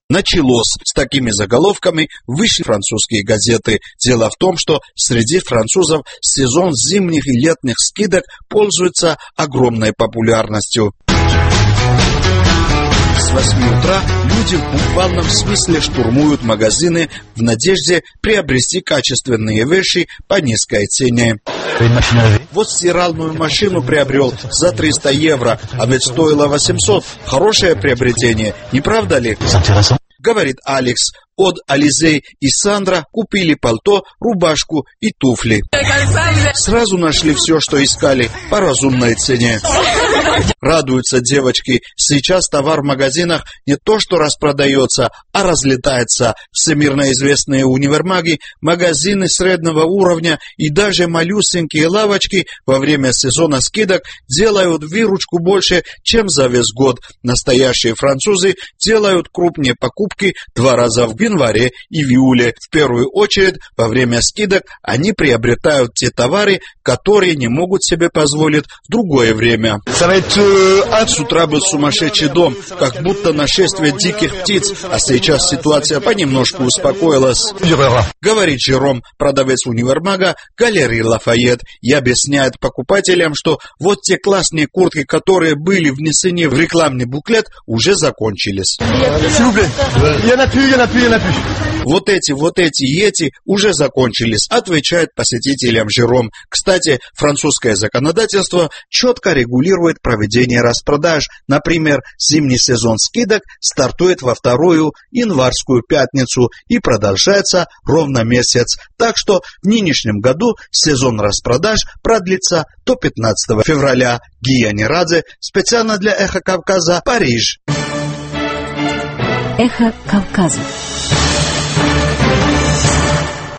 Началось с такими заголовками, вышли французские газеты. Дело в том, что среди французов сезон зимних и летних скидок пользуется огромной популярностью. С 8 утра люди в буквальном смысле штурмуют магазины в надежде приобрести качественные вещи по низкой цене. Вот стиральную машину приобрел за 300 евро, а ведь стоило 800. Хорошее приобретение, не правда ли? Говорит Алекс. От Ализей и Сандра купили пальто, рубашку и туфли. Сразу нашли все, что искали, по разумной цене. Радуются девочки. Сейчас товар в магазинах не то что распродается, а разлетается. Всемирно известные универмаги, магазины среднего уровня и даже малюсенькие лавочки во время сезона скидок делают выручку больше, чем за весь год. Настоящие французы делают крупные покупки 2 раза в январе и в июле. В первую очередь, во время скидок они приобретают те товары, которые не могут себе позволить в другое время. С утра был сумасшедший дом, как будто нашествие диких птиц, а сейчас ситуация понемножку успокоилась. Говорит Жером, продавец универмага галереи Лафайет, и объясняет покупателям, что вот те классные куртки, которые были внесены в рекламный буклет, уже закончились. Вот эти и эти уже закончились, отвечает посетителям Жером. Кстати, французское законодательство четко регулирует проведение распродаж. Например, зимний сезон скидок стартует во 2-ю январскую пятницу и продолжается ровно месяц. Так что в нынешнем году сезон распродаж продлится до 15 февраля. Гия Нерадзе, специально для Эхо Кавказа, Париж. Эхо Кавказа.